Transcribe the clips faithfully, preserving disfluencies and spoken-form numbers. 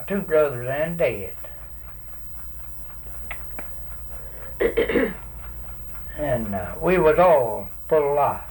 two brothers and dead. And uh, we was all full of life.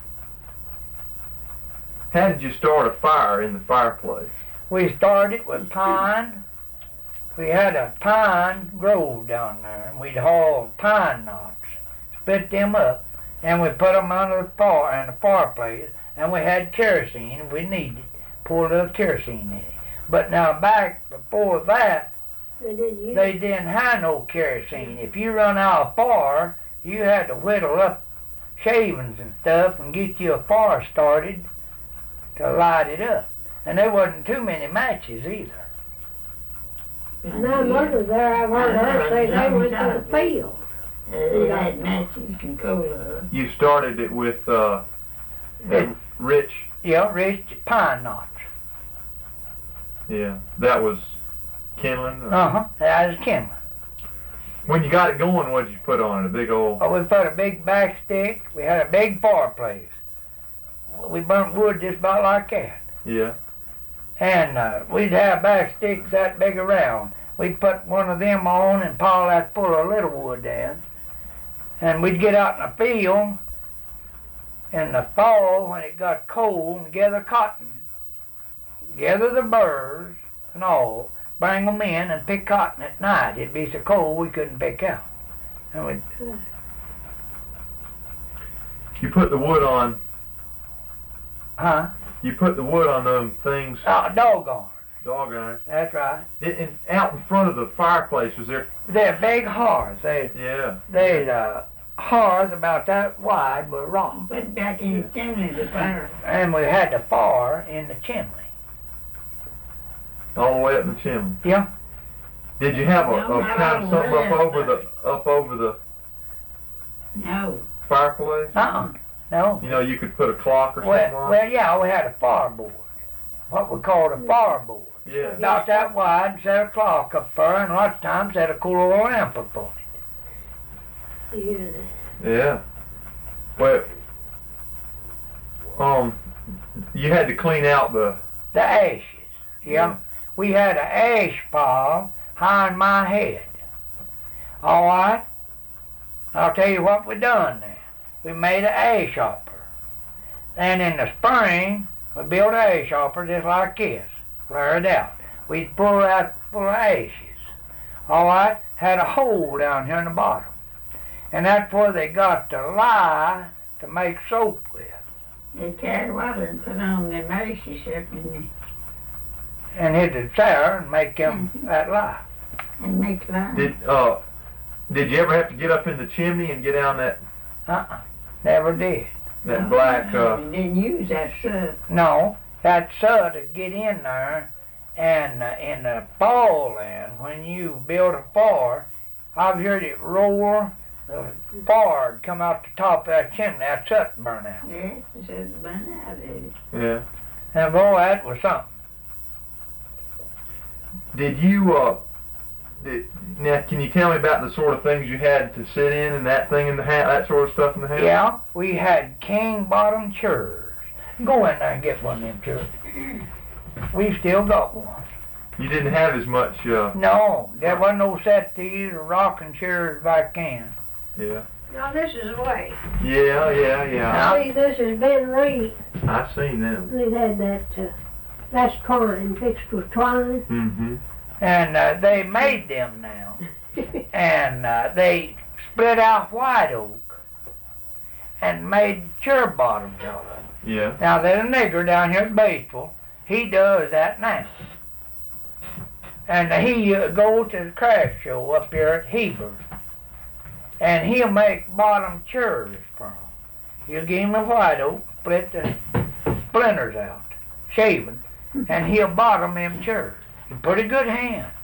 How did you start a fire in the fireplace? We started with pine. We had a pine grove down there, and we'd haul pine knots, split them up, and we put them under the fire in the fireplace, and we had kerosene if we needed. Pour a little kerosene in it. But now back before that, They didn't use they didn't have no kerosene. If you run out of fire, you had to whittle up shavings and stuff and get you a fire started to light it up. And there wasn't too many matches either. My mother there, I've heard her say they went to the field. They had matches and cola. You started it with uh, It, rich. yeah, rich pine knots. Yeah, that was kindling. or- Uh-huh, that was kindling. When you got it going, what did you put on it? A big old. Oh, we put a big back stick. We had a big fireplace. We burnt wood just about like that. Yeah. And uh, we'd have back sticks that big around. We'd put one of them on and pile that full of little wood in. And we'd get out in the field in the fall when it got cold and gather cotton. Gather the burrs and all, bring them in and pick cotton at night. It'd be so cold we couldn't pick out. And we'd, You put the wood on. huh? You put the wood on them things. Oh, doggone. Dog irons. That's right. In, in, out in front of the fireplace was there. They're big hearths. They, Yeah. they, uh, hearths about that wide with rock. Put it back in the chimney, the fire. And we had the fire in the chimney. All the way up the chimney. Yeah. Did you have a, No, a not kind of all the something way up up. over the up over the No. fireplace? Uh-uh. No. You know, you could put a clock or something Well, on. well, yeah, we had a fireboard. What we called a fireboard. Yeah. About that wide, set a clock up there, and lots of times set a cool oil lamp up on it. Yeah. Yeah. Well, um, you had to clean out the. The ashes. Yeah. Yeah. We had an ash pile behind my head. All right. I'll tell you what we done then. We made an ash hopper. And in the spring, we built an ash hopper just like this. Flare it out. We'd pull out full of ashes. All right. Had a hole down here in the bottom. And that's where they got the lye to make soap with. They carried water and put on them ashes up in And hit the sour and make them that lye. the, and make lime. Did uh, did you ever have to get up in the chimney and get down that Uh-uh. Never did. that No, black? Uh, They didn't use that stuff. No, that sun to get in there, and uh, in the fall then, when you build a fire, I've heard it roar, the fire would come out the top of that chimney, that soot burn out. Yes, it said burn out of it. yeah. And boy, that was something. Did you uh? Did, now, can you tell me about the sort of things you had to sit in and that thing in the house, that sort of stuff in the house? Yeah, we had king bottom chairs. Go in there and get one of them chairs. We still got one. You didn't have as much. Uh, No, there wasn't no settees or rocking chairs back then. yeah. Now this is the way. Yeah, yeah, yeah. See, this has been re, I seen them. we've had that, uh, that's twine, fixed with twine. Mm-hmm. And uh, they made them now. And uh, they split out white oak and made chair bottoms out of it. Yeah. Now there's a nigger down here at Batesville. He does that now. And he uh, goes to the craft show up here at Heber. And he'll make bottom chairs for 'em. He'll give him a white oak, split the splinters out, shaving, and he'll bottom them chairs. In pretty good hands.